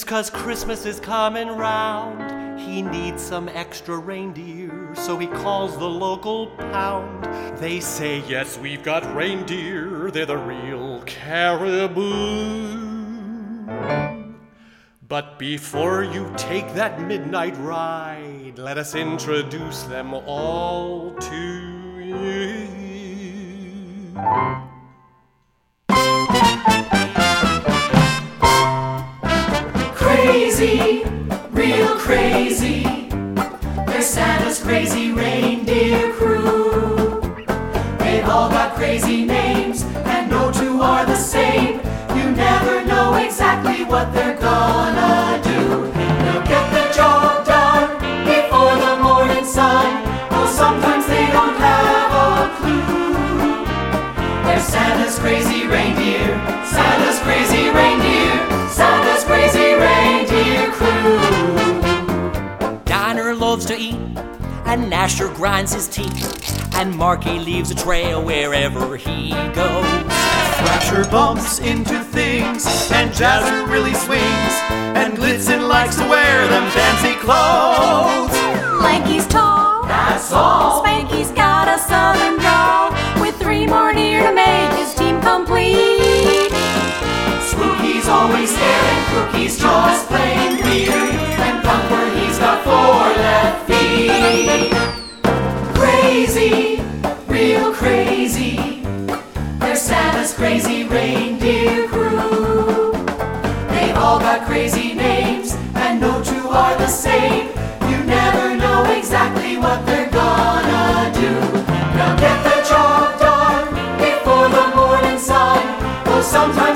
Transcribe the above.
'cause Christmas is coming round. He needs some extra reindeer, so he calls the local pound. They say, yes, we've got reindeer, they're the real caribou. But before you take that midnight ride, let us introduce them all to you. Crazy, real crazy, they're Santa's crazy reindeer crew. They've all got crazy names, and no two are the same. You never know exactly what they're gonna do. They'll get the job done before the morning sun, though sometimes they don't have a clue. They're Santa's crazy reindeer, Santa's crazy reindeer, Santa's crazy reindeer crew. Donner loves to eat, and Asher grinds his teeth, and Marky leaves a trail wherever he goes. Thrasher bumps into things, and Jazzer really swings, and Blitzen likes to wear them fancy clothes. Lanky's tall, That's all. Spanky's got a southern drawl, with 3 more deer to make his team complete. Spooky's always staring, Cookie's just plain weird, and Thumper, he's got 4 left feet. Crazy, real crazy, they're Santa's crazy reindeer crew. They've all got crazy names, and no two are the same. You never know exactly what they're gonna do. They'll get the job done before the morning sun, though sometimes